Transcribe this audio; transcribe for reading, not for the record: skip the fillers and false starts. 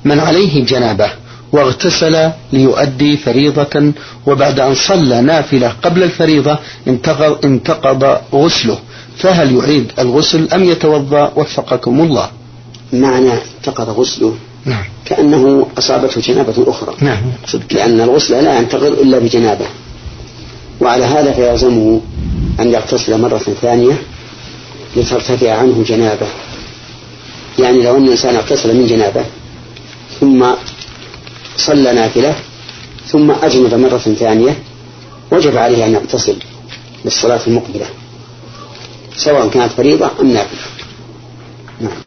من عليه جنابة واغتسل ليؤدي فريضة وبعد أن صلى نافلة قبل الفريضة انتقض غسله، فهل يعيد الغسل أم يتوضأ؟ وفقكم الله. معنى انتقض غسله نعم. كأنه أصابته جنابة أخرى. نعم. لأن الغسل لا ينتقض إلا بجنابة، وعلى هذا فيلزمه أن يغتسل مرة ثانية لترتفع عنه جنابة. يعني لو أن الإنسان اغتسل من جنابة ثم صلى نافلة ثم أجنب مرة ثانية وجب عليه أن يغتسل للصلاة المقبلة سواء كانت فريضة أم نافلة. نعم.